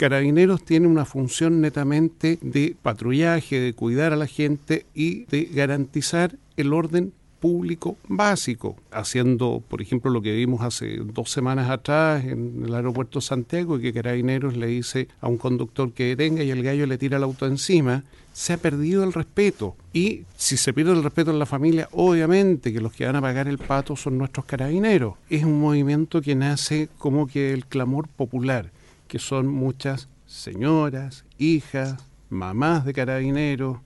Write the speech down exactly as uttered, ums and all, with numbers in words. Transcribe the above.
Carabineros tiene una función netamente de patrullaje, de cuidar a la gente y de garantizar el orden público básico, haciendo, por ejemplo, lo que vimos hace dos semanas atrás en el aeropuerto de Santiago, que Carabineros le dice a un conductor que detenga y el gallo le tira el auto encima. Se ha perdido el respeto, y si se pierde el respeto en la familia, obviamente que los que van a pagar el pato son nuestros carabineros. Es un movimiento que nace como que el clamor popular, que son muchas señoras, hijas, mamás de carabineros,